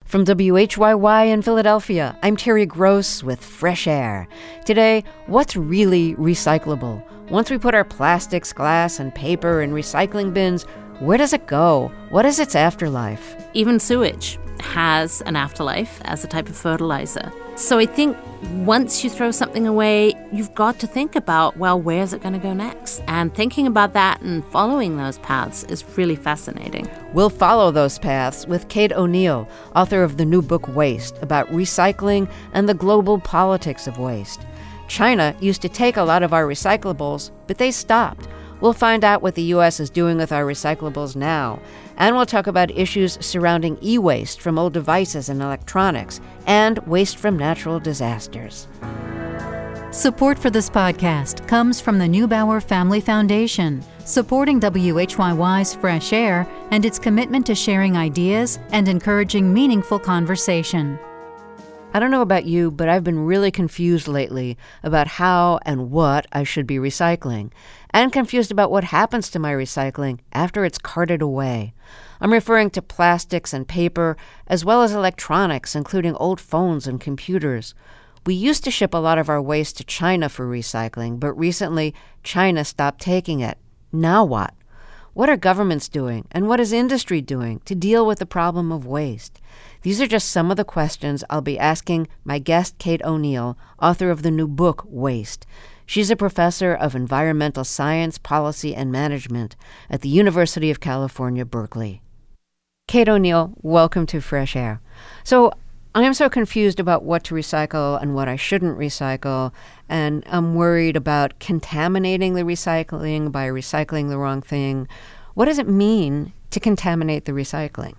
From WHYY in Philadelphia, I'm Terry Gross with Fresh Air. Today, what's really recyclable? Once we put our plastics, glass, and paper in recycling bins, where does it go? What is its afterlife? Even sewage has an afterlife as a type of fertilizer. So I think once you throw something away, you've got to think about, well, where's it going to go next? And thinking about that and following those paths is really fascinating. We'll follow those paths with Kate O'Neill, author of the new book Waste, about recycling and the global politics of waste. China used to take a lot of our recyclables, but they stopped. We'll find out what the U.S. is doing with our recyclables now. And we'll talk about issues surrounding e-waste from old devices and electronics, and waste from natural disasters. Support for this podcast comes from the Neubauer Family Foundation, supporting WHYY's Fresh Air and its commitment to sharing ideas and encouraging meaningful conversation. I don't know about you, but I've been really confused lately about how and what I should be recycling, and confused about what happens to my recycling after it's carted away. I'm referring to plastics and paper, as well as electronics, including old phones and computers. We used to ship a lot of our waste to China for recycling, but recently China stopped taking it. Now what? What are governments doing, and what is industry doing to deal with the problem of waste? These are just some of the questions I'll be asking my guest, Kate O'Neill, author of the new book, Waste. She's a professor of environmental science, policy, and management at the University of California, Berkeley. Kate O'Neill, welcome to Fresh Air. So I'm so confused about what to recycle and what I shouldn't recycle, and I'm worried about contaminating the recycling by recycling the wrong thing. What does it mean to contaminate the recycling?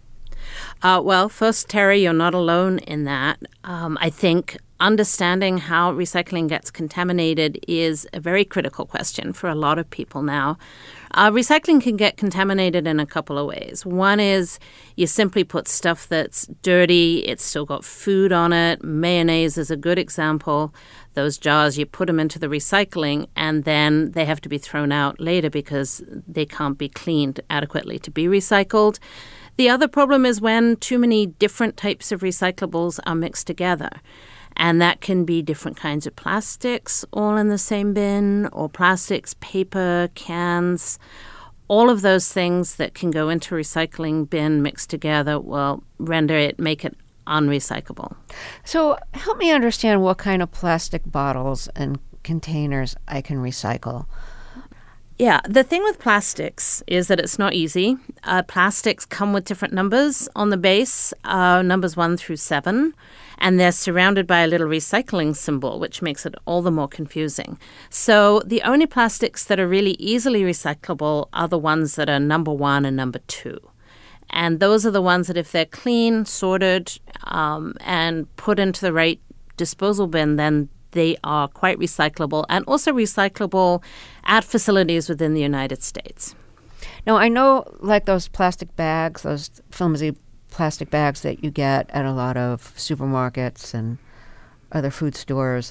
Well, first, Terry, you're not alone in that. I think understanding how recycling gets contaminated is a very critical question for a lot of people now. Recycling can get contaminated in a couple of ways. One is you simply put stuff that's dirty, it's still got food on it. Mayonnaise is a good example. Those jars, you put them into the recycling, and then they have to be thrown out later because they can't be cleaned adequately to be recycled. The other problem is when too many different types of recyclables are mixed together. And that can be different kinds of plastics all in the same bin, or plastics, paper, cans. All of those things that can go into a recycling bin mixed together will make it unrecyclable. So help me understand what kind of plastic bottles and containers I can recycle. Yeah, the thing with plastics is that it's not easy. Plastics come with different numbers on the base, numbers 1 through 7, and they're surrounded by a little recycling symbol, which makes it all the more confusing. So the only plastics that are really easily recyclable are the ones that are number 1 and number 2. And those are the ones that if they're clean, sorted, and put into the right disposal bin, then they are quite recyclable, and also recyclable at facilities within the United States. Now, I know like those plastic bags, those flimsy plastic bags that you get at a lot of supermarkets and other food stores,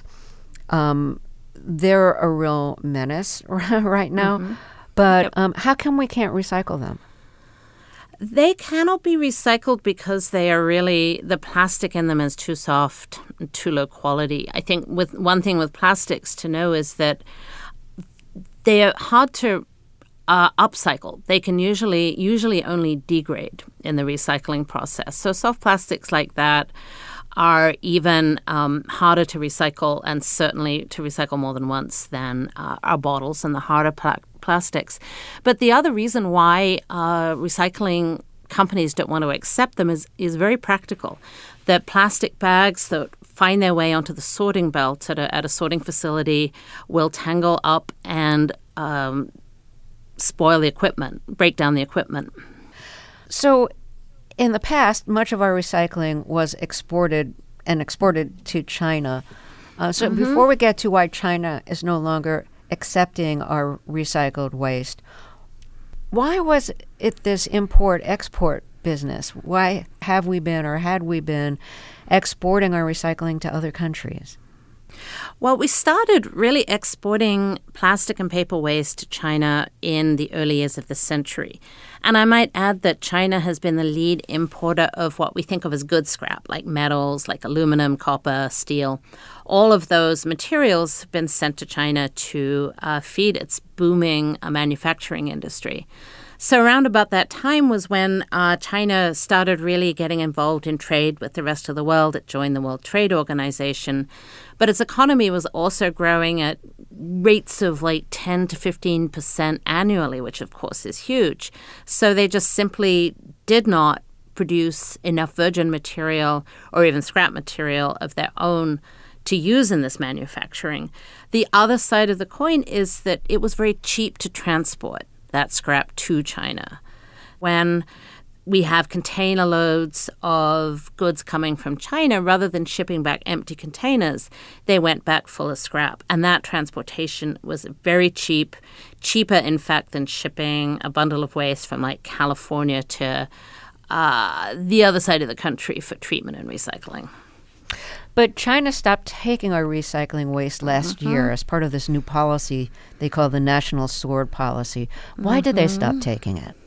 they're a real menace right now. Mm-hmm. But how come we can't recycle them? They cannot be recycled because the plastic in them is too soft, too low quality. I think one thing with plastics to know is that they are hard to upcycle. They can usually only degrade in the recycling process. So soft plastics like that are even harder to recycle, and certainly to recycle more than once than our bottles and the harder plastics. But the other reason why recycling companies don't want to accept them is very practical. The plastic bags that find their way onto the sorting belt at a sorting facility will tangle up and spoil the equipment, break down the equipment. So in the past, much of our recycling was exported to China. Before we get to why China is no longer accepting our recycled waste, why was it this import-export business? Why have we been, or had we been, exporting our recycling to other countries? Well, we started really exporting plastic and paper waste to China in the early years of the century. And I might add that China has been the lead importer of what we think of as good scrap, like metals, like aluminum, copper, steel. All of those materials have been sent to China to feed its booming manufacturing industry. So around about that time was when China started really getting involved in trade with the rest of the world. It joined the World Trade Organization. But its economy was also growing at rates of like 10 to 15% annually, which of course is huge. So they just simply did not produce enough virgin material or even scrap material of their own to use in this manufacturing. The other side of the coin is that it was very cheap to transport that scrap to China. When we have container loads of goods coming from China, rather than shipping back empty containers, they went back full of scrap. And that transportation was very cheap, cheaper, in fact, than shipping a bundle of waste from like California to the other side of the country for treatment and recycling. But China stopped taking our recycling waste last year as part of this new policy they call the National Sword Policy. Why did they stop taking it?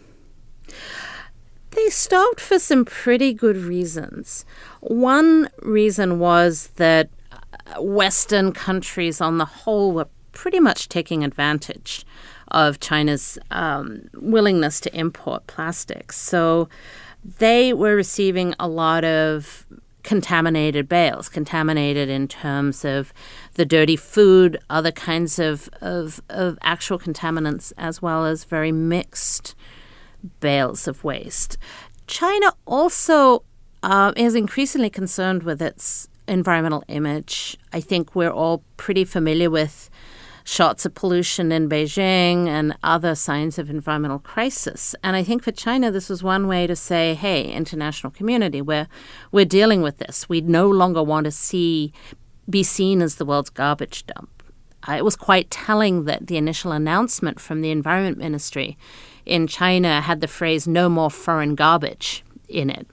They stopped for some pretty good reasons. One reason was that Western countries on the whole were pretty much taking advantage of China's willingness to import plastics. So they were receiving a lot of contaminated bales, contaminated in terms of the dirty food, other kinds of actual contaminants, as well as very mixed bales of waste. China also is increasingly concerned with its environmental image. I think we're all pretty familiar with shots of pollution in Beijing and other signs of environmental crisis. And I think for China, this was one way to say, hey, international community, we're dealing with this. We no longer want to be seen as the world's garbage dump. It was quite telling that the initial announcement from the Environment Ministry in China had the phrase, no more foreign garbage in it.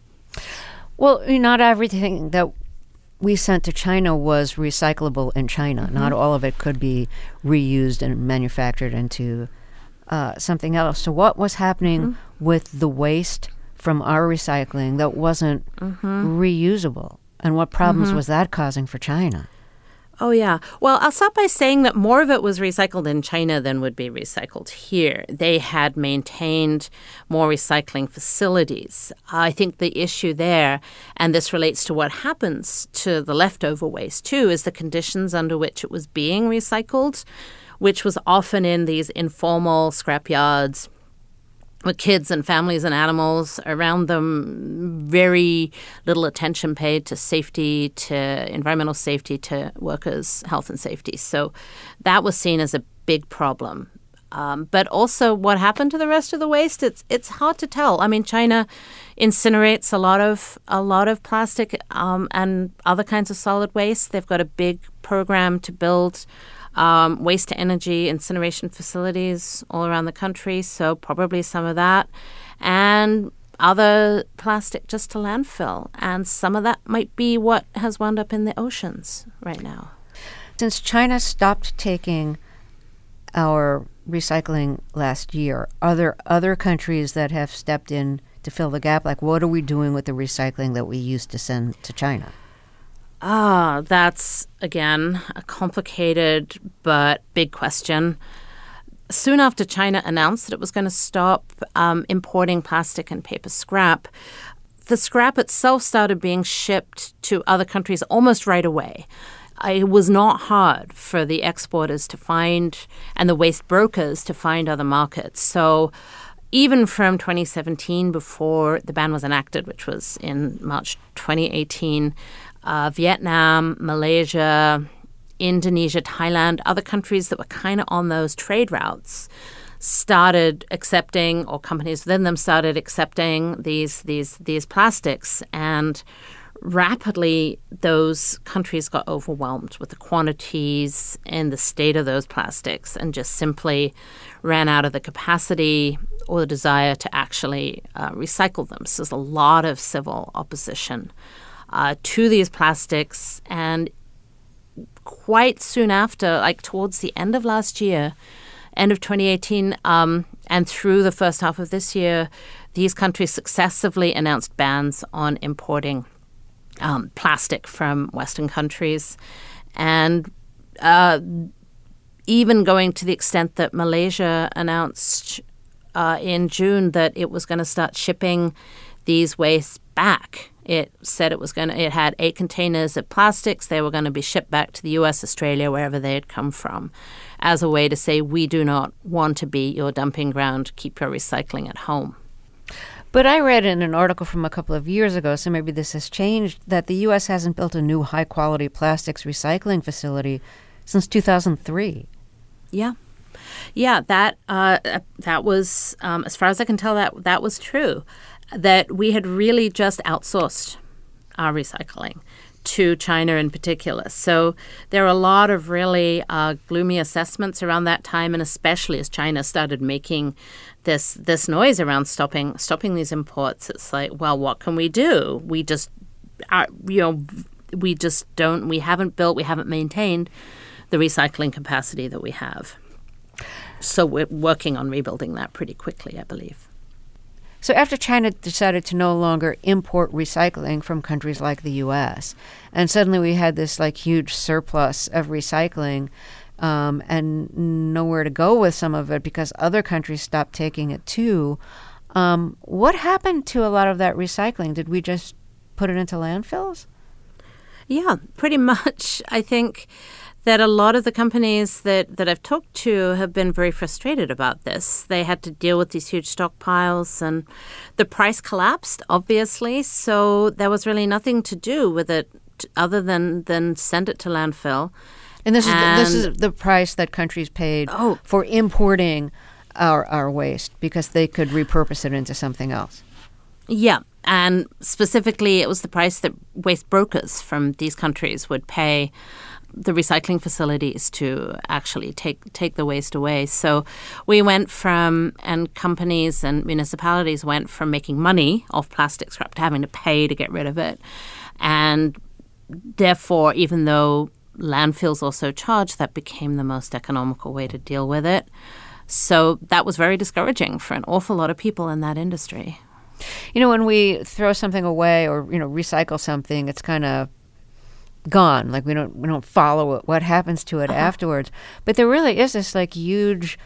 Well, not everything that we sent to China was recyclable in China. Not all of it could be reused and manufactured into something else. So what was happening with the waste from our recycling that wasn't reusable? And what problems was that causing for China? Oh, yeah. Well, I'll start by saying that more of it was recycled in China than would be recycled here. They had maintained more recycling facilities. I think the issue there, and this relates to what happens to the leftover waste too, is the conditions under which it was being recycled, which was often in these informal scrap yards with kids and families and animals around them, very little attention paid to safety, to environmental safety, to workers' health and safety. So that was seen as a big problem. But also what happened to the rest of the waste, it's hard to tell. I mean, China incinerates a lot of plastic and other kinds of solid waste. They've got a big program to build waste-to-energy incineration facilities all around the country, so probably some of that, and other plastic just to landfill. And some of that might be what has wound up in the oceans right now. Since China stopped taking our recycling last year, are there other countries that have stepped in to fill the gap? Like, what are we doing with the recycling that we used to send to China? That's, again, a complicated but big question. Soon after China announced that it was going to stop importing plastic and paper scrap, the scrap itself started being shipped to other countries almost right away. It was not hard for the exporters to find, and the waste brokers to find other markets. So even from 2017, before the ban was enacted, which was in March 2018, Vietnam, Malaysia, Indonesia, Thailand, other countries that were kind of on those trade routes started accepting, or companies within them started accepting these plastics, and rapidly those countries got overwhelmed with the quantities and the state of those plastics and just simply ran out of the capacity or the desire to actually recycle them. So there's a lot of civil opposition to these plastics, and quite soon after, like towards the end of last year, end of 2018, and through the first half of this year, these countries successively announced bans on importing plastic from Western countries. And even going to the extent that Malaysia announced in June that it was going to start shipping these wastes back. It said it had 8 containers of plastics. They were going to be shipped back to the US, Australia, wherever they had come from, as a way to say, we do not want to be your dumping ground. Keep your recycling at home. But I read in an article from a couple of years ago, so maybe this has changed, that the U.S. hasn't built a new high-quality plastics recycling facility since 2003. Yeah. Yeah, that was, as far as I can tell, that was true, that we had really just outsourced our recycling to China in particular. So there are a lot of really gloomy assessments around that time, and especially as China started making this noise around stopping these imports. It's like, well, what can we do? We haven't maintained the recycling capacity that we have. So we're working on rebuilding that pretty quickly, I believe. So after China decided to no longer import recycling from countries like the U.S., and suddenly we had this like huge surplus of recycling and nowhere to go with some of it because other countries stopped taking it too, what happened to a lot of that recycling? Did we just put it into landfills? Yeah, pretty much. I think that a lot of the companies that I've talked to have been very frustrated about this. They had to deal with these huge stockpiles, and the price collapsed, obviously, so there was really nothing to do with it other than send it to landfill. And this is the price that countries paid for importing our waste because they could repurpose it into something else. Yeah, and specifically it was the price that waste brokers from these countries would pay the recycling facilities to actually take the waste away. So we went from, and companies and municipalities went from making money off plastic scrap to having to pay to get rid of it. And therefore, even though landfills also charge, that became the most economical way to deal with it. So that was very discouraging for an awful lot of people in that industry. You know, when we throw something away or, recycle something, it's kind of gone. Like we don't follow what happens to it afterwards. But there really is this like huge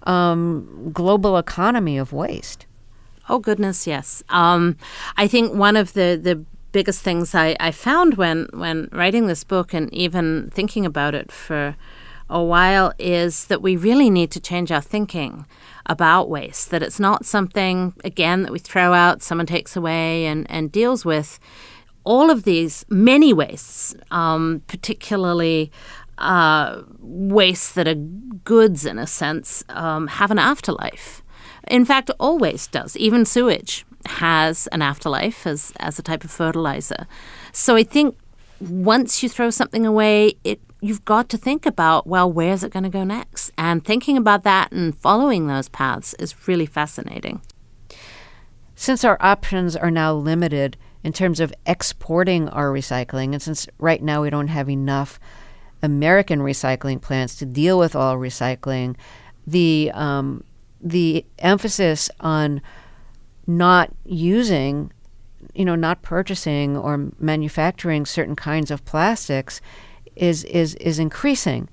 global economy of waste. Oh, goodness, yes. I think one of the biggest things I found when writing this book and even thinking about it for a while is that we really need to change our thinking about waste, that it's not something, again, that we throw out, someone takes away and deals with. All of these, many wastes, particularly wastes that are goods in a sense, have an afterlife. In fact, all waste does. Even sewage has an afterlife as a type of fertilizer. So I think once you throw something away, you've got to think about, well, where's it going to go next? And thinking about that and following those paths is really fascinating. Since our options are now limited in terms of exporting our recycling, and since right now we don't have enough American recycling plants to deal with all recycling, the emphasis on not using, not purchasing or manufacturing certain kinds of plastics is increasing.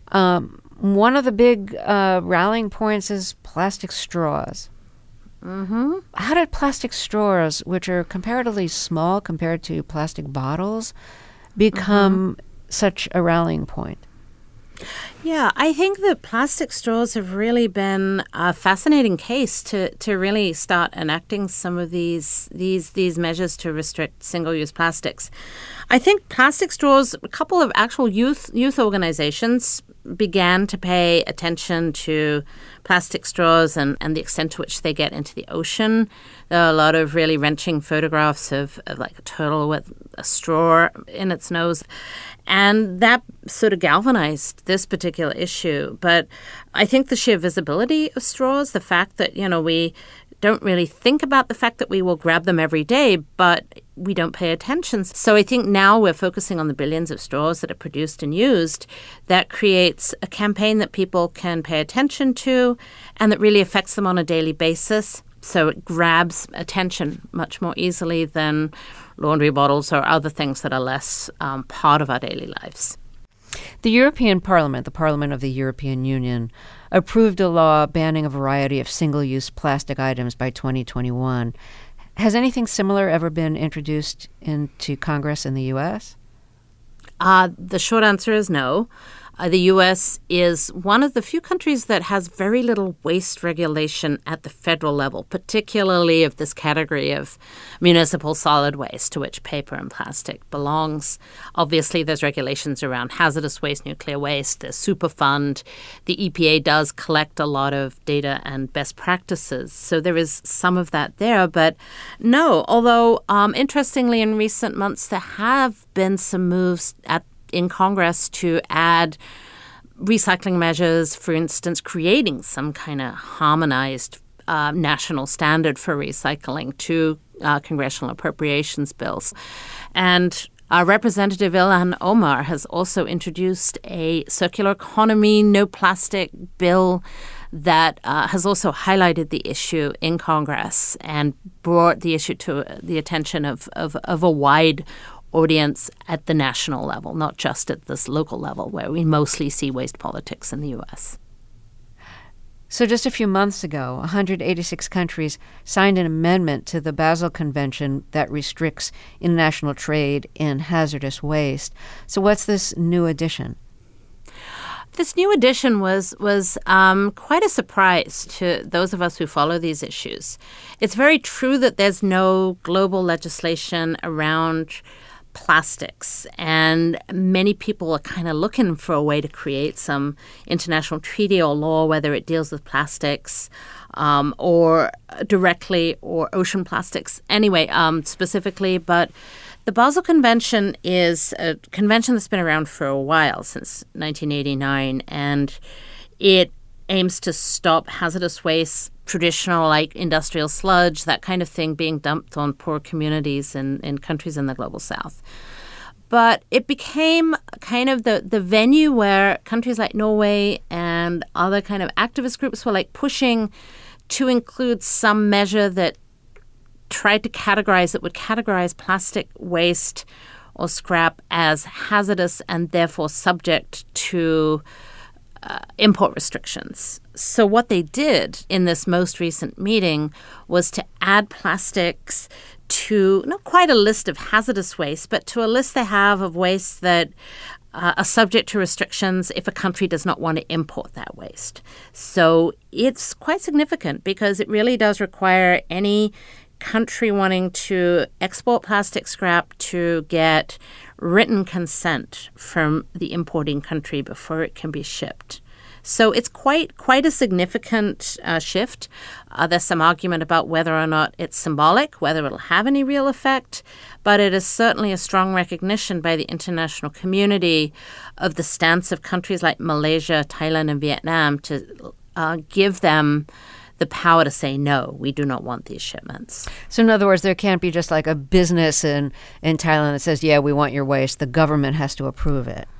One of the big rallying points is plastic straws. Mm-hmm. How did plastic straws, which are comparatively small compared to plastic bottles, become such a rallying point? Yeah, I think that plastic straws have really been a fascinating case to really start enacting some of these measures to restrict single-use plastics. I think plastic straws, a couple of actual youth organizations began to pay attention to plastic straws and the extent to which they get into the ocean. There are a lot of really wrenching photographs of like a turtle with a straw in its nose. And that sort of galvanized this particular issue. But I think the sheer visibility of straws, the fact that, we don't really think about the fact that we will grab them every day, but we don't pay attention. So I think now we're focusing on the billions of straws that are produced and used. That creates a campaign that people can pay attention to and that really affects them on a daily basis. So it grabs attention much more easily than laundry bottles or other things that are less part of our daily lives. The European Parliament, the Parliament of the European Union, approved a law banning a variety of single-use plastic items by 2021. Has anything similar ever been introduced into Congress in the U.S.? The short answer is no. The U.S. is one of the few countries that has very little waste regulation at the federal level, particularly of this category of municipal solid waste, to which paper and plastic belongs. Obviously, there's regulations around hazardous waste, nuclear waste, there's Superfund. The EPA does collect a lot of data and best practices, so there is some of that there. But no, although interestingly, in recent months, there have been some moves in Congress to add recycling measures, for instance, creating some kind of harmonized national standard for recycling to congressional appropriations bills. And Representative Ilhan Omar has also introduced a circular economy, no plastic bill that has also highlighted the issue in Congress and brought the issue to the attention of a wide audience at the national level, not just at this local level where we mostly see waste politics in the U.S. So just a few months ago, 186 countries signed an amendment to the Basel Convention that restricts international trade in hazardous waste. So what's this new addition? This new addition was quite a surprise to those of us who follow these issues. It's very true that there's no global legislation around plastics, and many people are kind of looking for a way to create some international treaty or law, whether it deals with plastics or directly or ocean plastics anyway, specifically. But the Basel Convention is a convention that's been around for a while, since 1989, and it aims to stop hazardous waste, traditional like industrial sludge, that kind of thing being dumped on poor communities in countries in the global south. But it became kind of the venue where countries like Norway and other kind of activist groups were like pushing to include some measure that would categorize plastic waste or scrap as hazardous and therefore subject to import restrictions. So what they did in this most recent meeting was to add plastics to not quite a list of hazardous waste, but to a list they have of waste that are subject to restrictions if a country does not want to import that waste. So it's quite significant because it really does require any country wanting to export plastic scrap to get written consent from the importing country before it can be shipped. So it's quite a significant shift. There's some argument about whether or not it's symbolic, whether it'll have any real effect, but it is certainly a strong recognition by the international community of the stance of countries like Malaysia, Thailand, and Vietnam to give them the power to say, no, we do not want these shipments. So in other words, there can't be just like a business in Thailand that says, yeah, we want your waste. The government has to approve it.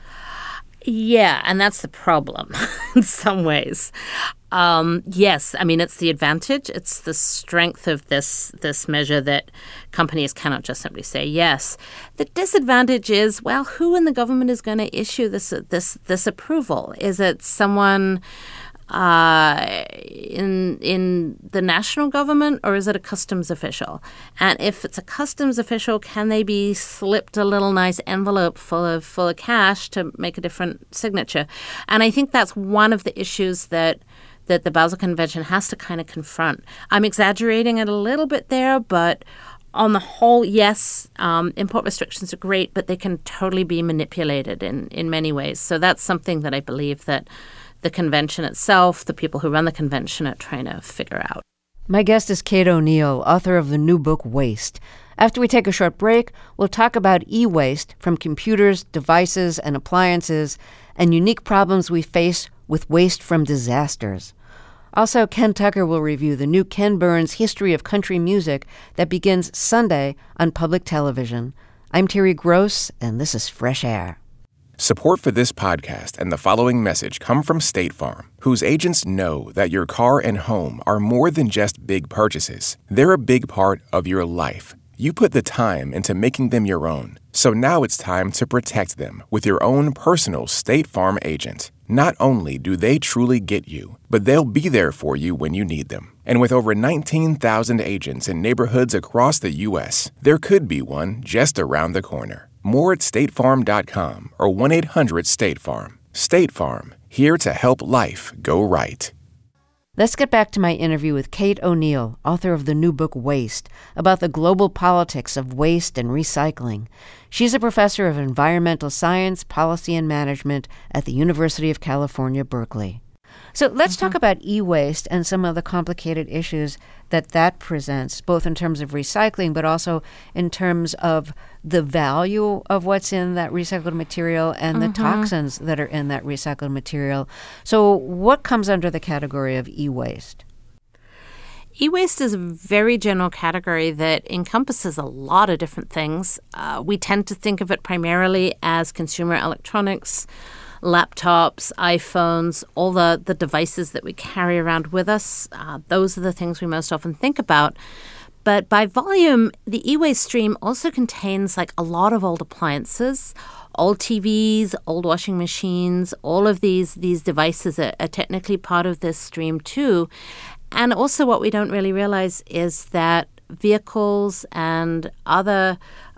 Yeah, and that's the problem in some ways. Yes, I mean, it's the advantage. It's the strength of this measure that companies cannot just simply say yes. The disadvantage is, well, who in the government is going to issue this approval? Is it someone in the national government, or is it a customs official? And if it's a customs official, can they be slipped a little nice envelope full of cash to make a different signature? And I think that's one of the issues that the Basel Convention has to kind of confront. I'm exaggerating it a little bit there, but on the whole, yes, import restrictions are great, but they can totally be manipulated in many ways. So that's something that I believe that the convention itself, the people who run the convention, are trying to figure out. My guest is Kate O'Neill, author of the new book, Waste. After we take a short break, we'll talk about e-waste from computers, devices, and appliances, and unique problems we face with waste from disasters. Also, Ken Tucker will review the new Ken Burns History of Country Music that begins Sunday on public television. I'm Terry Gross, and this is Fresh Air. Support for this podcast and the following message come from State Farm, whose agents know that your car and home are more than just big purchases. They're a big part of your life. You put the time into making them your own. So now it's time to protect them with your own personal State Farm agent. Not only do they truly get you, but they'll be there for you when you need them. And with over 19,000 agents in neighborhoods across the U.S., there could be one just around the corner. More at statefarm.com or 1-800-STATE-FARM. State Farm, here to help life go right. Let's get back to my interview with Kate O'Neill, author of the new book Waste, about the global politics of waste and recycling. She's a professor of environmental science, policy, and management at the University of California, Berkeley. So let's talk about e-waste and some of the complicated issues that presents, both in terms of recycling, but also in terms of the value of what's in that recycled material and the toxins that are in that recycled material. So what comes under the category of e-waste? E-waste is a very general category that encompasses a lot of different things. We tend to think of it primarily as consumer electronics, laptops, iPhones, all the devices that we carry around with us. Those are the things we most often think about. But by volume, the e-waste stream also contains like a lot of old appliances, old TVs, old washing machines. All of these devices are technically part of this stream too. And also what we don't really realize is that vehicles and other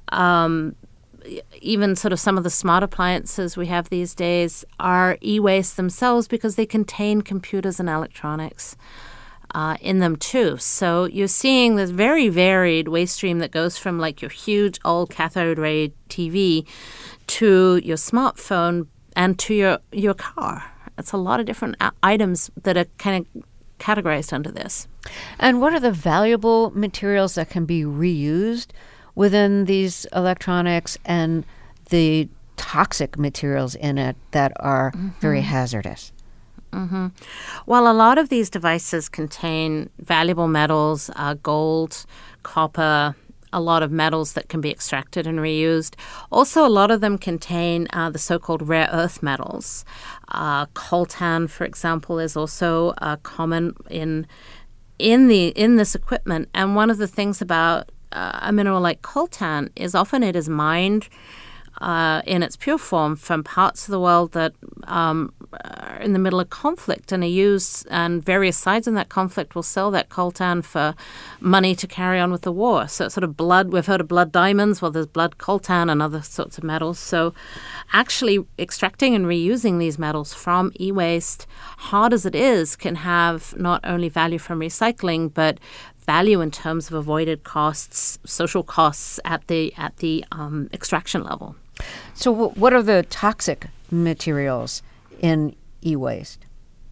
even sort of some of the smart appliances we have these days are e-waste themselves because they contain computers and electronics in them too. So you're seeing this very varied waste stream that goes from like your huge old cathode ray TV to your smartphone and to your car. It's a lot of different items that are kind of categorized under this. And what are the valuable materials that can be reused within these electronics and the toxic materials in it that are very hazardous? Well, a lot of these devices contain valuable metals, gold, copper, a lot of metals that can be extracted and reused. Also, a lot of them contain the so-called rare earth metals. Coltan, for example, is also common in this equipment. And one of the things about a mineral like coltan is often it is mined in its pure form from parts of the world that are in the middle of conflict and are used, and various sides in that conflict will sell that coltan for money to carry on with the war. So it's sort of blood. We've heard of blood diamonds. Well, there's blood coltan and other sorts of metals. So actually extracting and reusing these metals from e-waste, hard as it is, can have not only value from recycling, but value in terms of avoided costs, social costs at the extraction level. So what are the toxic materials in e-waste?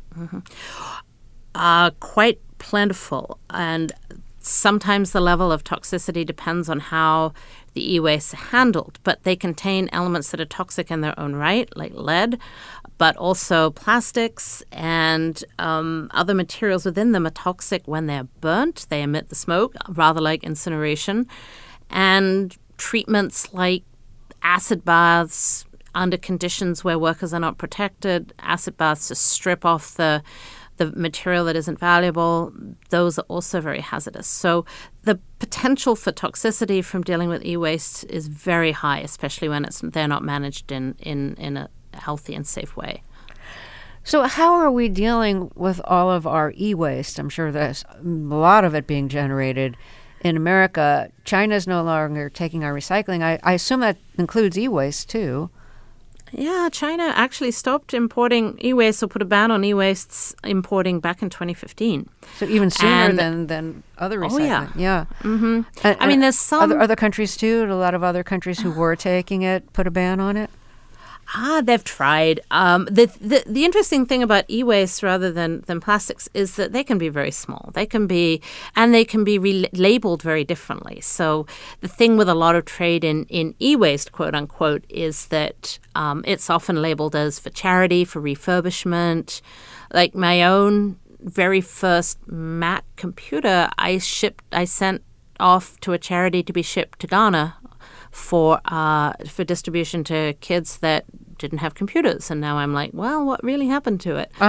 Quite plentiful, and sometimes the level of toxicity depends on how the e-waste is handled, but they contain elements that are toxic in their own right, like lead, but also plastics and other materials within them are toxic when they're burnt. They emit the smoke, rather like incineration. And treatments like acid baths under conditions where workers are not protected, acid baths to strip off the material that isn't valuable, those are also very hazardous. So the potential for toxicity from dealing with e-waste is very high, especially when they're not managed in a healthy and safe way. So how are we dealing with all of our e-waste? I'm sure there's a lot of it being generated in America. China's no longer taking our recycling. I assume that includes e-waste too. Yeah, China actually stopped importing e-waste or put a ban on e-wastes importing back in 2015. So even sooner than other recycling. Oh, yeah. Yeah. Mm-hmm. I mean, there's some other countries too. A lot of other countries who were taking it put a ban on it. They've tried. The interesting thing about e-waste rather than plastics is that they can be very small. They can be labeled very differently. So the thing with a lot of trade in e-waste, quote unquote, is that it's often labeled as for charity, for refurbishment. Like my own very first Mac computer I sent off to a charity to be shipped to Ghana for distribution to kids that didn't have computers. And now I'm like, well, what really happened to it?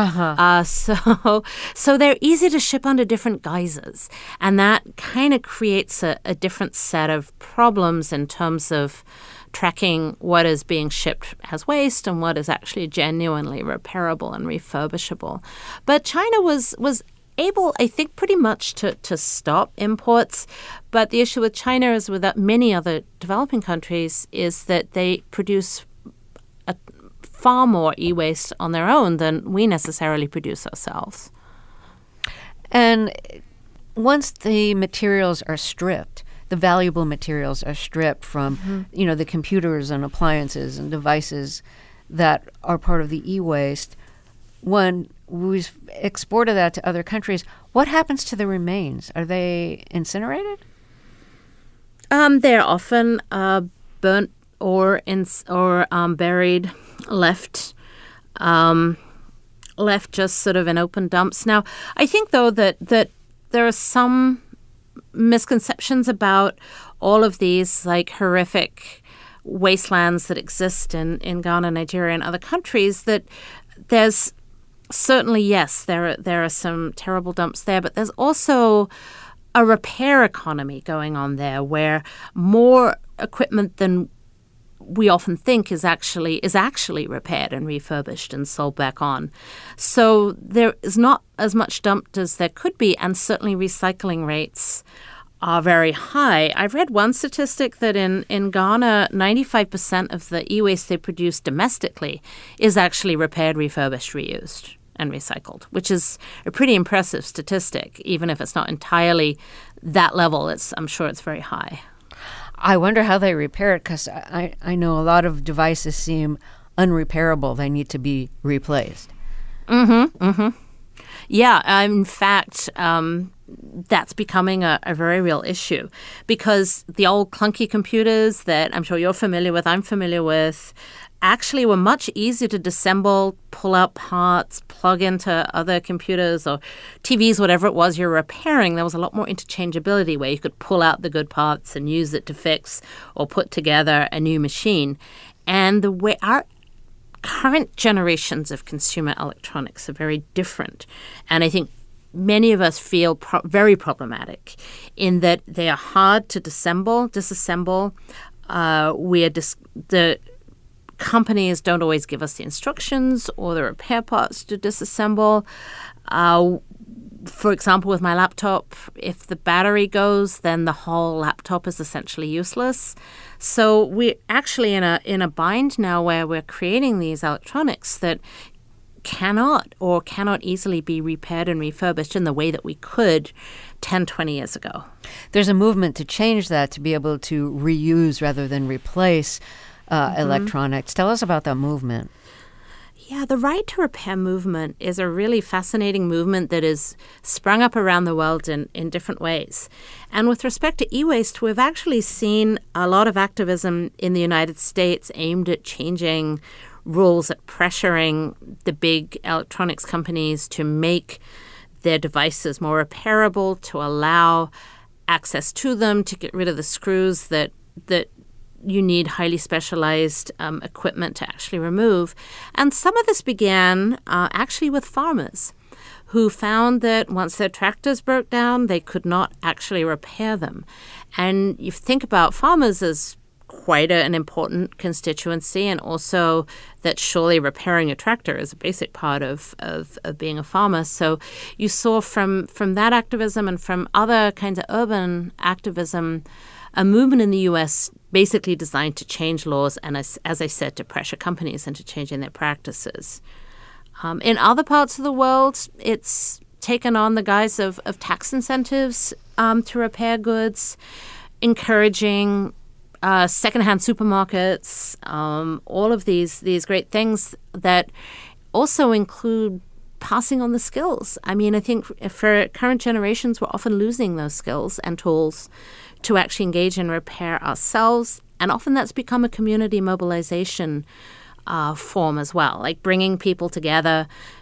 So they're easy to ship under different guises. And that kind of creates a different set of problems in terms of tracking what is being shipped as waste and what is actually genuinely repairable and refurbishable. But China was able, I think, pretty much to stop imports. But the issue with China, as with many other developing countries, is that they produce far more e-waste on their own than we necessarily produce ourselves. And once the materials are stripped, the valuable materials are stripped from, the computers and appliances and devices that are part of the e-waste, when we've exported that to other countries, what happens to the remains? Are they incinerated? They're often burnt or buried, left just sort of in open dumps. Now, I think, though, that there are some misconceptions about all of these like horrific wastelands that exist in Ghana, Nigeria, and other countries. That there's certainly, yes, there are some terrible dumps there, but there's also a repair economy going on there, where more equipment than we often think is actually repaired and refurbished and sold back on. So there is not as much dumped as there could be, and certainly recycling rates are very high. I've read one statistic that in Ghana, 95% of the e-waste they produce domestically is actually repaired, refurbished, reused, and recycled, which is a pretty impressive statistic. Even if it's not entirely that level, I'm sure it's very high. I wonder how they repair it, because I know a lot of devices seem unrepairable. They need to be replaced. Yeah, in fact, that's becoming a very real issue, because the old clunky computers that I'm sure you're familiar with, I'm familiar with, actually were much easier to disassemble, pull out parts, plug into other computers or TVs, whatever it was you're repairing. There was a lot more interchangeability where you could pull out the good parts and use it to fix or put together a new machine. And the way our current generations of consumer electronics are very different. And I think many of us feel very problematic in that they are hard to disassemble. The companies don't always give us the instructions or the repair parts to disassemble. For example, with my laptop, if the battery goes, then the whole laptop is essentially useless. So we're actually in a bind now where we're creating these electronics that cannot easily be repaired and refurbished in the way that we could 10, 20 years ago. There's a movement to change that, to be able to reuse rather than replace electronics. Tell us about that movement. Yeah, the right to repair movement is a really fascinating movement that is sprung up around the world in different ways. And with respect to e-waste, we've actually seen a lot of activism in the United States aimed at changing rules, at pressuring the big electronics companies to make their devices more repairable, to allow access to them, to get rid of the screws that you need highly specialized equipment to actually remove. And some of this began actually with farmers who found that once their tractors broke down, they could not actually repair them. And you think about farmers as quite an important constituency, and also that surely repairing a tractor is a basic part of being a farmer. So you saw from that activism and from other kinds of urban activism, a movement in the U.S. basically designed to change laws and, as I said, to pressure companies into changing their practices. In other parts of the world, it's taken on the guise of tax incentives to repair goods, encouraging secondhand supermarkets, all of these great things that also include passing on the skills. I mean, I think for current generations, we're often losing those skills and tools to actually engage and repair ourselves. And often that's become a community mobilization form as well, like bringing people together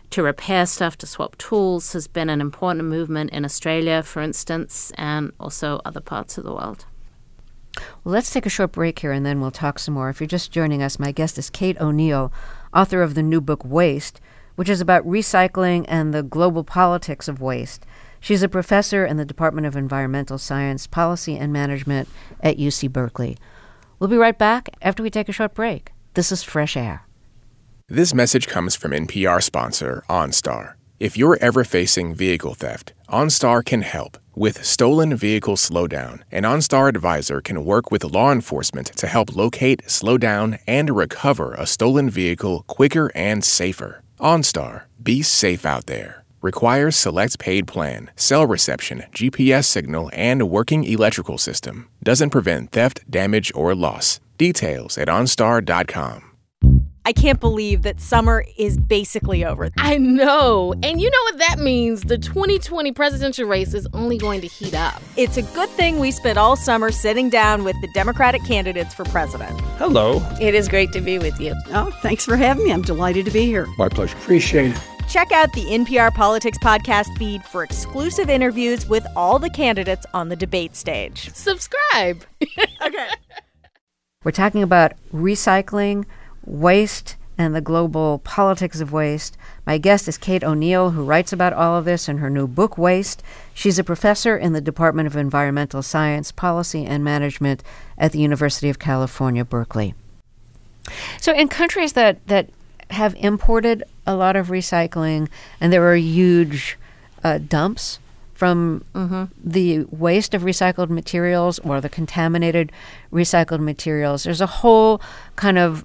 to repair stuff, to swap tools, has been an important movement in Australia, for instance, and also other parts of the world. Well, let's take a short break here and then we'll talk some more. If you're just joining us, my guest is Kate O'Neill, author of the new book Waste, which is about recycling and the global politics of waste. She's a professor in the Department of Environmental Science, Policy and Management at UC Berkeley. We'll be right back after we take a short break. This is Fresh Air. This message comes from NPR sponsor OnStar. If you're ever facing vehicle theft, OnStar can help. With Stolen Vehicle Slowdown, an OnStar advisor can work with law enforcement to help locate, slow down, and recover a stolen vehicle quicker and safer. OnStar. Be safe out there. Requires select paid plan, cell reception, GPS signal, and working electrical system. Doesn't prevent theft, damage, or loss. Details at OnStar.com. I can't believe that summer is basically over. I know. And you know what that means. The 2020 presidential race is only going to heat up. It's a good thing we spent all summer sitting down with the Democratic candidates for president. Hello. It is great to be with you. Oh, thanks for having me. I'm delighted to be here. My pleasure. Appreciate it. Check out the NPR Politics podcast feed for exclusive interviews with all the candidates on the debate stage. Subscribe. Okay. We're talking about recycling, waste, and the global politics of waste. My guest is Kate O'Neill, who writes about all of this in her new book, Waste. She's a professor in the Department of Environmental Science, Policy and Management at the University of California, Berkeley. So in countries that have imported a lot of recycling, and there are huge dumps from the waste of recycled materials or the contaminated recycled materials, there's a whole kind of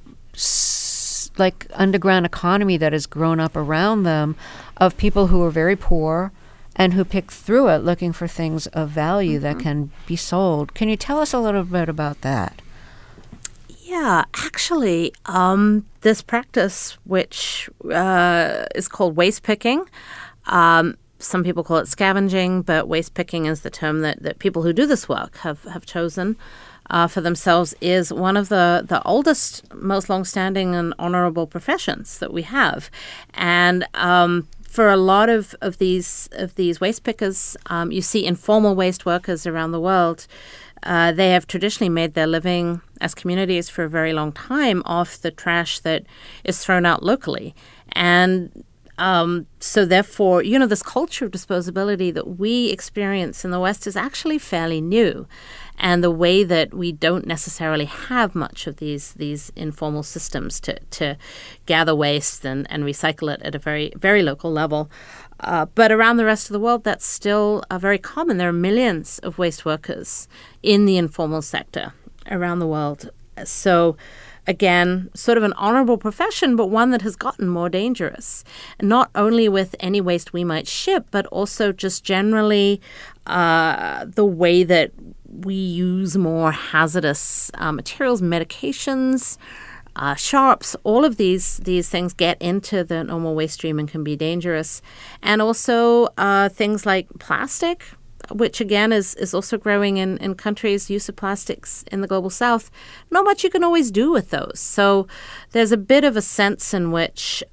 like underground economy that has grown up around them of people who are very poor and who pick through it looking for things of value that can be sold. Can you tell us a little bit about that? Yeah, actually, this practice, which is called waste picking, some people call it scavenging, but waste picking is the term that people who do this work have chosen for themselves, is one of the oldest, most long-standing and honorable professions that we have. And for a lot of these waste pickers, you see informal waste workers around the world. They have traditionally made their living as communities for a very long time off the trash that is thrown out locally. And so therefore, this culture of disposability that we experience in the West is actually fairly new. And the way that we don't necessarily have much of these informal systems to gather waste and recycle it at a very, very local level. But around the rest of the world, that's still very common. There are millions of waste workers in the informal sector around the world. So again, sort of an honorable profession, but one that has gotten more dangerous, not only with any waste we might ship, but also just generally the way that we use more hazardous materials, medications, sharps. All of these things get into the normal waste stream and can be dangerous. And also things like plastic, which again is also growing in countries, use of plastics in the global south. Not much you can always do with those. So there's a bit of a sense in which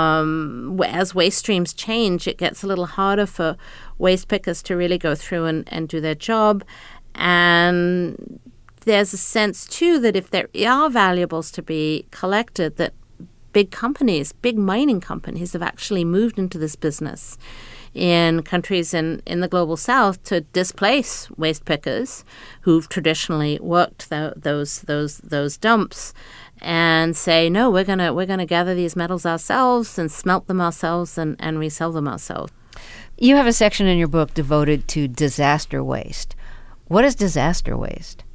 as waste streams change, it gets a little harder for waste pickers to really go through and do their job. And there's a sense, too, that if there are valuables to be collected, that big companies, big mining companies have actually moved into this business in countries in the global south to displace waste pickers who've traditionally worked those dumps and say, no, we're gonna gather these metals ourselves and smelt them ourselves and resell them ourselves. You have a section in your book devoted to disaster waste. What is disaster waste?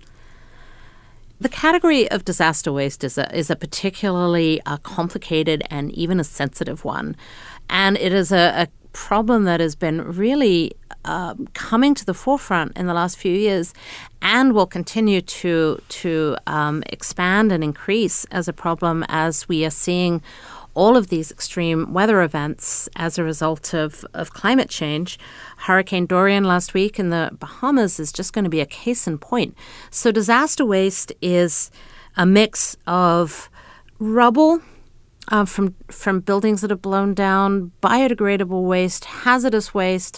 The category of disaster waste is a particularly complicated and even a sensitive one. And it is a problem that has been really coming to the forefront in the last few years and will continue to expand and increase as a problem as we are seeing all of these extreme weather events as a result of climate change. Hurricane Dorian last week in the Bahamas is just going to be a case in point. So disaster waste is a mix of rubble, from buildings that have blown down, biodegradable waste, hazardous waste,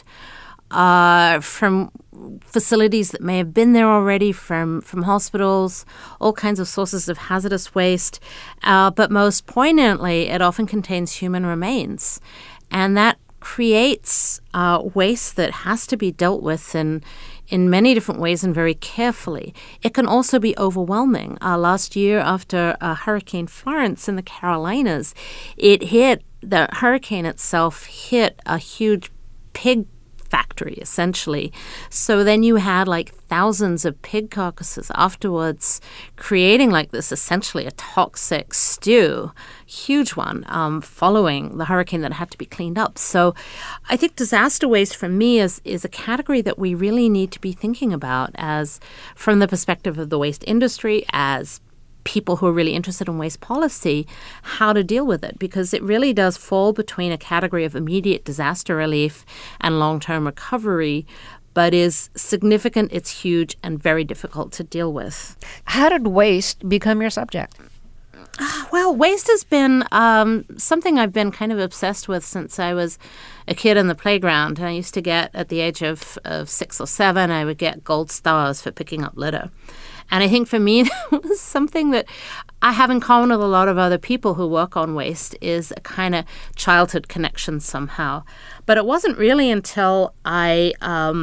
from facilities that may have been there already, from hospitals, all kinds of sources of hazardous waste. But most poignantly, it often contains human remains. And that creates waste that has to be dealt with in many different ways and very carefully. It can also be overwhelming. Last year, after Hurricane Florence in the Carolinas, the hurricane itself hit a huge pig factory, essentially. So then you had like thousands of pig carcasses afterwards, creating like this essentially a toxic stew, huge one, following the hurricane that had to be cleaned up. So I think disaster waste for me is a category that we really need to be thinking about as from the perspective of the waste industry, as people who are really interested in waste policy, how to deal with it, because it really does fall between a category of immediate disaster relief and long-term recovery, but is significant, it's huge, and very difficult to deal with. How did waste become your subject? Well, waste has been something I've been kind of obsessed with since I was a kid in the playground. And I used to get, at the age of 6 or 7, I would get gold stars for picking up litter. And I think for me, that was something that I have in common with a lot of other people who work on waste, is a kind of childhood connection somehow. But it wasn't really until I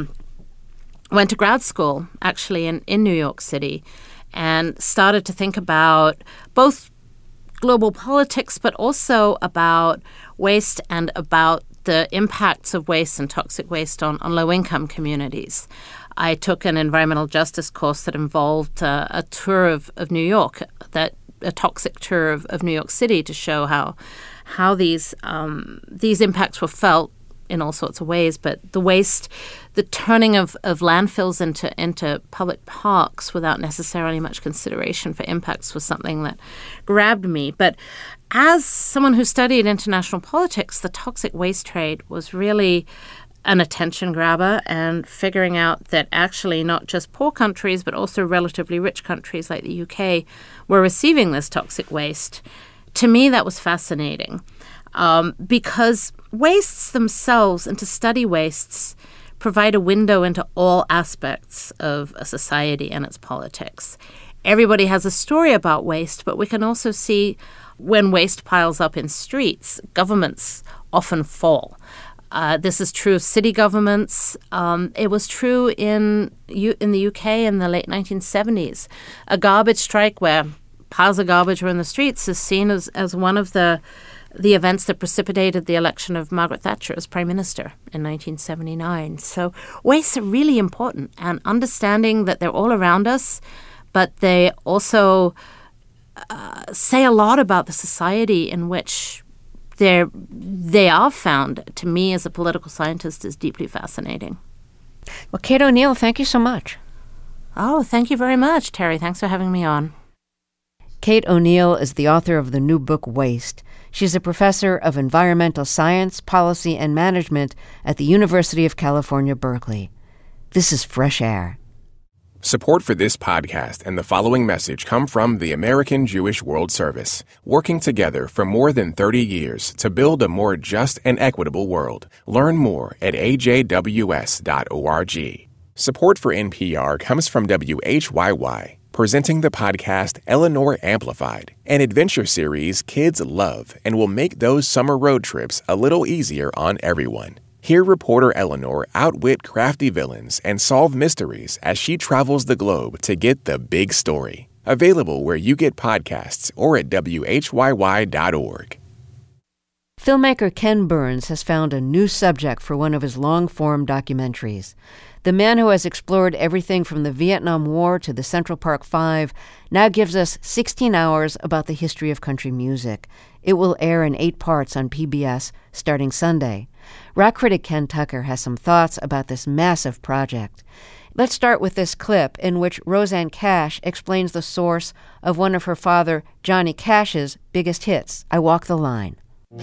went to grad school, actually, in New York City, and started to think about both global politics, but also about waste and about the impacts of waste and toxic waste on low-income communities. I took an environmental justice course that involved a tour of New York, a toxic tour of New York City, to show how these impacts were felt in all sorts of ways. But the waste, the turning of landfills into public parks without necessarily much consideration for impacts was something that grabbed me. But as someone who studied international politics, the toxic waste trade was really an attention grabber, and figuring out that actually not just poor countries, but also relatively rich countries like the UK were receiving this toxic waste. To me, that was fascinating, because wastes themselves, and to study wastes, provide a window into all aspects of a society and its politics. Everybody has a story about waste, but we can also see when waste piles up in streets, governments often fall. This is true of city governments. It was true in the UK in the late 1970s. A garbage strike where piles of garbage were in the streets is seen as one of the events that precipitated the election of Margaret Thatcher as Prime Minister in 1979. So wastes are really important, and understanding that they're all around us, but they also say a lot about the society in which they are found, to me as a political scientist, is deeply fascinating. Well, Kate O'Neill, thank you so much. Oh, thank you very much, Terry. Thanks for having me on. Kate O'Neill is the author of the new book, Waste. She's a professor of environmental science, policy, and management at the University of California, Berkeley. This is Fresh Air. Support for this podcast and the following message come from the American Jewish World Service, working together for more than 30 years to build a more just and equitable world. Learn more at ajws.org. Support for NPR comes from WHYY, presenting the podcast Eleanor Amplified, an adventure series kids love and will make those summer road trips a little easier on everyone. Hear reporter Eleanor outwit crafty villains and solve mysteries as she travels the globe to get the big story. Available where you get podcasts or at WHYY.org. Filmmaker Ken Burns has found a new subject for one of his long-form documentaries. The man who has explored everything from the Vietnam War to the Central Park Five now gives us 16 hours about the history of country music. It will air in 8 parts on PBS starting Sunday. Rock critic Ken Tucker has some thoughts about this massive project. Let's start with this clip in which Rosanne Cash explains the source of one of her father, Johnny Cash's, biggest hits, I Walk the Line.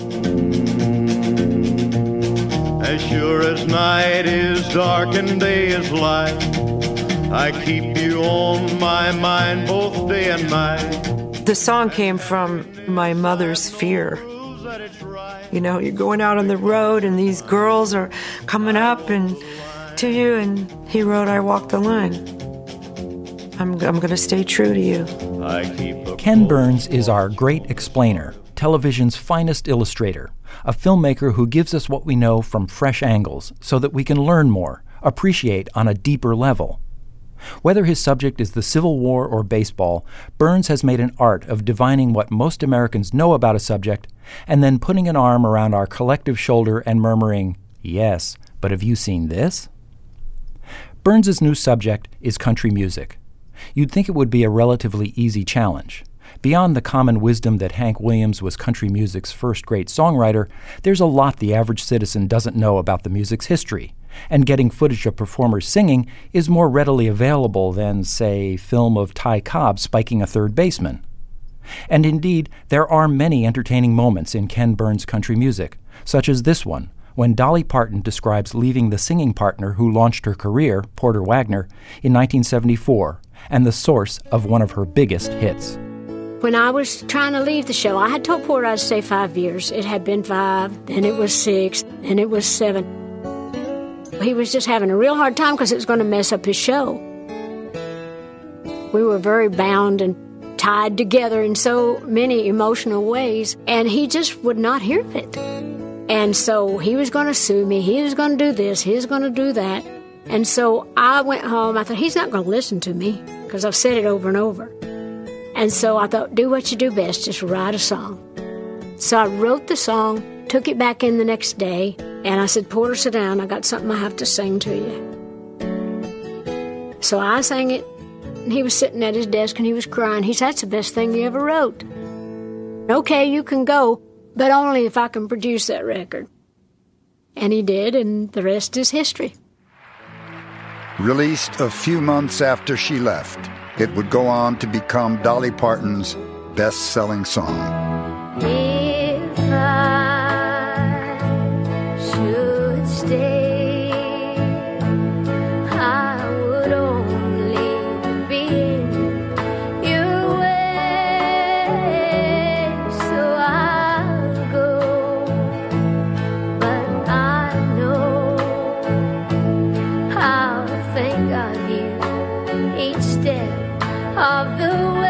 As sure as night is dark and day is light, I keep you on my mind both day and night. The song came from my mother's fear. You know, you're going out on the road and these girls are coming up and to you, and he wrote, I walk the line. I'm going to stay true to you. Ken Burns is our great explainer, television's finest illustrator, a filmmaker who gives us what we know from fresh angles so that we can learn more, appreciate on a deeper level. Whether his subject is the Civil War or baseball, Burns has made an art of divining what most Americans know about a subject and then putting an arm around our collective shoulder and murmuring, yes, but have you seen this? Burns's new subject is country music. You'd think it would be a relatively easy challenge. Beyond the common wisdom that Hank Williams was country music's first great songwriter, there's a lot the average citizen doesn't know about the music's history, and getting footage of performers singing is more readily available than, say, film of Ty Cobb spiking a third baseman. And indeed, there are many entertaining moments in Ken Burns' country music, such as this one, when Dolly Parton describes leaving the singing partner who launched her career, Porter Wagoner, in 1974, and the source of one of her biggest hits. When I was trying to leave the show, I had told Porter I'd stay 5 years. It had been 5, then it was 6, then it was 7. He was just having a real hard time because it was going to mess up his show. We were very bound and tied together in so many emotional ways, and he just would not hear of it. And so he was going to sue me. He was going to do this. He was going to do that. And so I went home. I thought, he's not going to listen to me because I've said it over and over. And so I thought, do what you do best, just write a song. So I wrote the song, took it back in the next day, and I said, Porter, sit down. I got something I have to sing to you. So I sang it, and he was sitting at his desk, and he was crying. He said, that's the best thing you ever wrote. Okay, you can go, but only if I can produce that record. And he did, and the rest is history. Released a few months after she left, it would go on to become Dolly Parton's best-selling song. If I should stay, I would only be in your way, so I'll go, but I know I'll think of you each step of the way.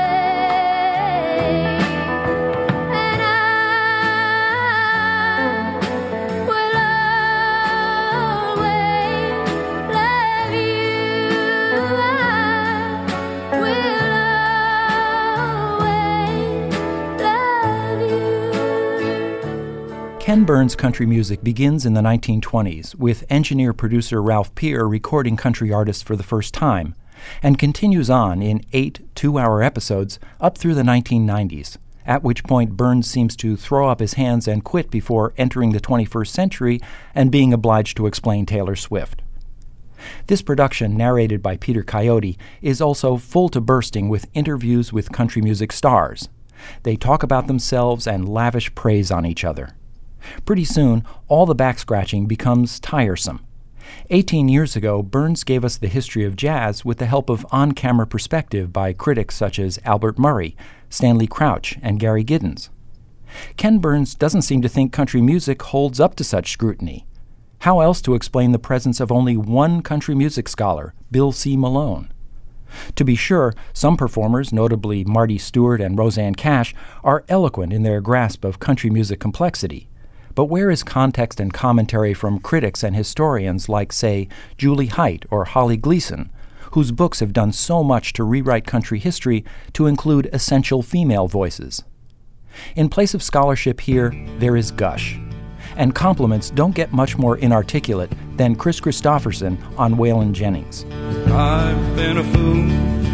Ken Burns' country music begins in the 1920s with engineer-producer Ralph Peer recording country artists for the first time, and continues on in 8 two-hour episodes up through the 1990s, at which point Burns seems to throw up his hands and quit before entering the 21st century and being obliged to explain Taylor Swift. This production, narrated by Peter Coyote, is also full to bursting with interviews with country music stars. They talk about themselves and lavish praise on each other. Pretty soon, all the back-scratching becomes tiresome. 18 years ago, Burns gave us the history of jazz with the help of on-camera perspective by critics such as Albert Murray, Stanley Crouch, and Gary Giddens. Ken Burns doesn't seem to think country music holds up to such scrutiny. How else to explain the presence of only one country music scholar, Bill C. Malone? To be sure, some performers, notably Marty Stewart and Rosanne Cash, are eloquent in their grasp of country music complexity. But where is context and commentary from critics and historians like, say, Julie Height or Holly Gleason, whose books have done so much to rewrite country history to include essential female voices? In place of scholarship here, there is gush. And compliments don't get much more inarticulate than Chris Christopherson on Waylon Jennings. I've been a fool.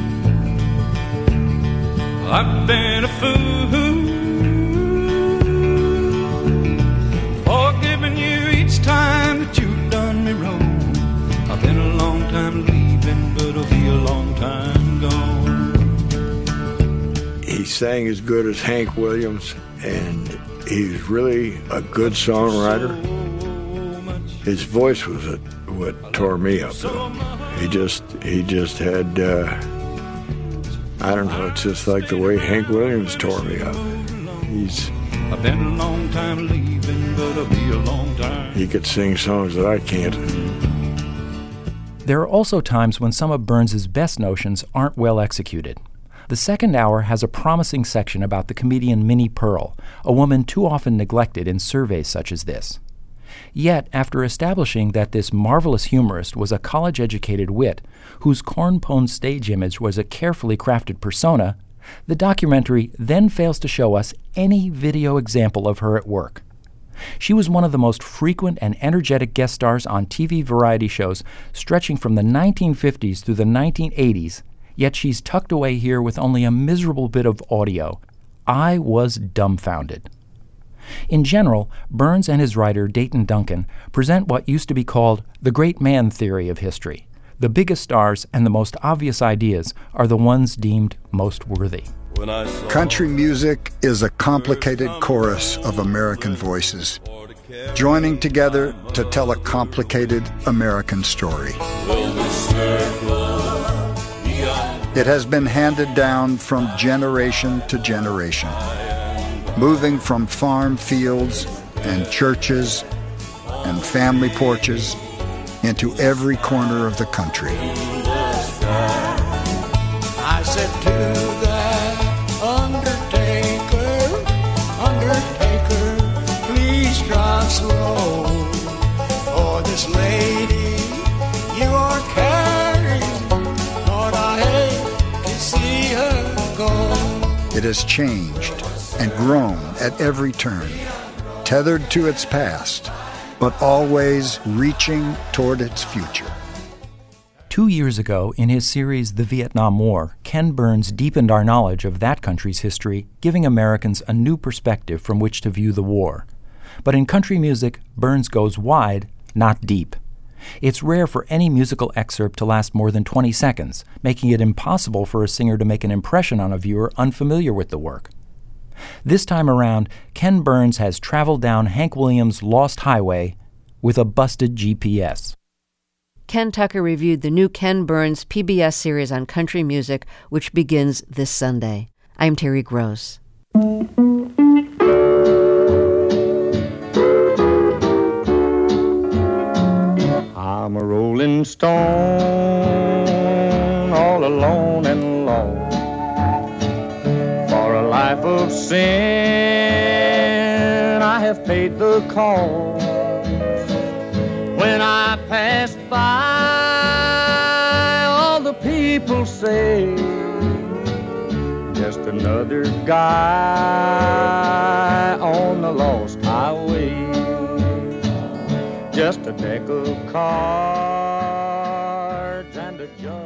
I've been a fool. Forgiving you each time that you've done me wrong. I've been a long time leaving, but I'll be a long time gone. He sang as good as Hank Williams, and he's really a good songwriter. His voice was what tore me up, though. He just had, I don't know, it's just like the way Hank Williams tore me up. I've been a long time leaving, but it'll be a long time. He could sing songs that I can't. There are also times when some of Burns's best notions aren't well executed. The second hour has a promising section about the comedian Minnie Pearl, a woman too often neglected in surveys such as this. Yet, after establishing that this marvelous humorist was a college-educated wit whose corn-pone stage image was a carefully crafted persona, the documentary then fails to show us any video example of her at work. She was one of the most frequent and energetic guest stars on TV variety shows stretching from the 1950s through the 1980s, yet she's tucked away here with only a miserable bit of audio. I was dumbfounded. In general, Burns and his writer Dayton Duncan present what used to be called the great man theory of history. The biggest stars and the most obvious ideas are the ones deemed most worthy. Country music is a complicated chorus of American voices, joining together to tell a complicated American story. It has been handed down from generation to generation, moving from farm fields and churches and family porches into every corner of the country. I said to that Undertaker, please drive slow. For this lady you are carrying, Lord, I hate to see her go. It has changed and grown at every turn, tethered to its past, but always reaching toward its future. 2 years ago, in his series The Vietnam War, Ken Burns deepened our knowledge of that country's history, giving Americans a new perspective from which to view the war. But in country music, Burns goes wide, not deep. It's rare for any musical excerpt to last more than 20 seconds, making it impossible for a singer to make an impression on a viewer unfamiliar with the work. This time around, Ken Burns has traveled down Hank Williams' Lost Highway with a busted GPS. Ken Tucker reviewed the new Ken Burns PBS series on country music, which begins this Sunday. I'm Terry Gross. I'm a rolling stone, all alone and lost. For a life of sin, I have paid the cost. When I pass by, all the people say, just another guy on the lost highway. Just a deck of cards and a jug.